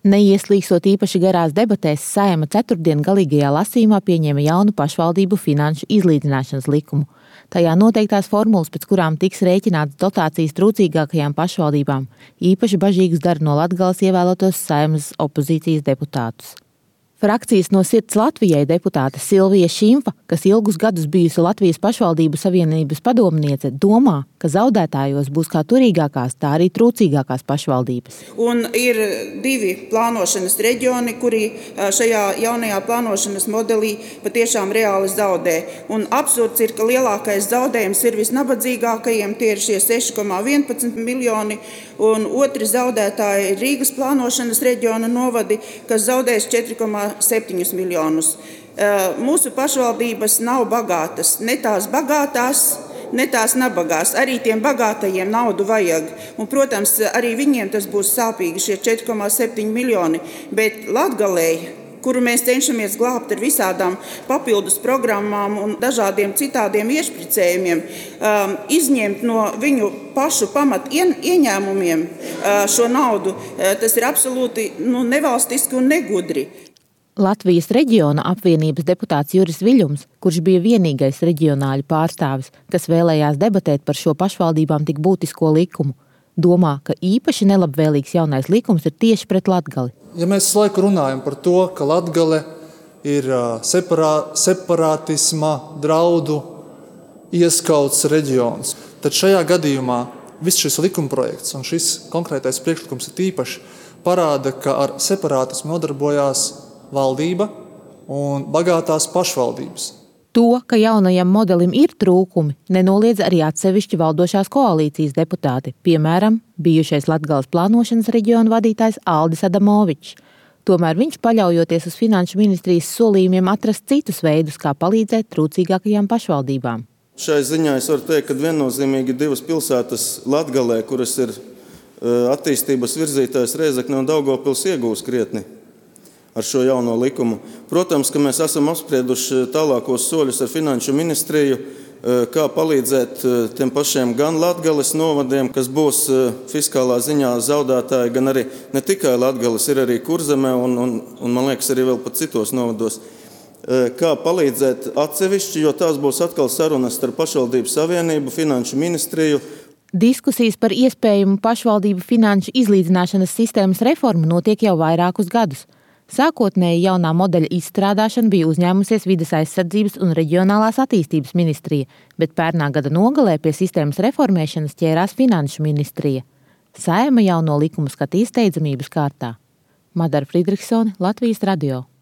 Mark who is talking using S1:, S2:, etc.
S1: Neieslīgstot īpaši garās debatēs, Saeima ceturtdien galīgajā lasījumā pieņēma jaunu pašvaldību finanšu izlīdzināšanas likumu. Tajā noteiktās formulas, pēc kurām tiks rēķināts dotācijas trūcīgākajām pašvaldībām, īpaši bažīgus dara no Latgales ievēlotos Saeimas opozīcijas deputātus. Frakcijas No sirds Latvijai deputāte Silvija Šimfa, kas ilgus gadus bijusi Latvijas pašvaldību savienības padomniece, domā, ka zaudētājos būs kā turīgākās, tā arī trūcīgākās pašvaldības.
S2: Un ir 2 plānošanas reģioni, kuri šajā jaunajā plānošanas modelī patiešām reāli zaudē. Un absurds ir, ka lielākais zaudējums ir visnabadzīgākajiem, tie ir šie 6,11 miljoni, un otri zaudētāji ir Rīgas plānošanas reģiona novadi, kas zaudēs 4,7 miljonus. Mūsu pašvaldības nav bagātas, ne tās bagātās, ne tās nabagās. Arī tiem bagātajiem naudu vajag. Un, protams, arī viņiem tas būs sāpīgi, šie 4,7 miljoni. Bet Latgalei, kuru mēs cenšamies glābt ar visādām papildus programmām un dažādiem citādiem iešpricējumiem, izņemt no viņu pašu pamat ieņēmumiem šo naudu, tas ir absolūti nevalstiski un negudri.
S1: Latvijas reģiona apvienības deputāts Juris Viļums, kurš bija vienīgais reģionāļu pārstāvis, kas vēlējās debatēt par šo pašvaldībām tik būtisko likumu, domā, ka īpaši nelabvēlīgs jaunais likums ir tieši pret Latgali.
S3: Ja mēs laiku runājam par to, ka Latgale ir separātisma draudu ieskauts reģions, tad šajā gadījumā viss šis likumprojekts un šis konkrētais priekšlikums ir īpaši parāda, ka ar separātismu nodarbojās valdība un bagātās pašvaldības.
S1: To, ka jaunajam modelim ir trūkumi, nenoliedz arī atsevišķi valdošās koalīcijas deputāti, piemēram, bijušais Latgales plānošanas reģiona vadītājs Aldis Adamovičs. Tomēr viņš, paļaujoties uz finanšu ministrijas solījumiem, atrast citus veidus, kā palīdzēt trūcīgākajām pašvaldībām.
S4: Šai ziņā es varu teikt, ka viennozīmīgi 2 pilsētas Latgalē, kuras ir attīstības virzītājs Rēzekne un Daugavpils, iegūs krietni ar šo jauno likumu. Protams, ka mēs esam apsprieduši tālākos soļus ar finanšu ministriju, kā palīdzēt tiem pašiem gan Latgales novadiem, kas būs fiskālā ziņā zaudētāji, gan arī ne tikai Latgales, ir arī Kurzemē un man liekas arī vēl pat citos novados. Kā palīdzēt atsevišķi, jo tās būs atkal sarunas starp pašvaldību savienību, finanšu ministriju.
S1: Diskusijas par iespējamu pašvaldību finanšu izlīdzināšanas sistēmas reformu notiek jau vairākus gadus. Sākotnēji jaunā modeļa izstrādāšana bija uzņēmusies Vides aizsardzības un reģionālās attīstības ministrija, bet pērnā gada nogalē pie sistēmas reformēšanas ķērās finanšu ministrija. Saeima jauno likumu skatīs steidzamības kārtā. Madara Friedrichsone, Latvijas radio.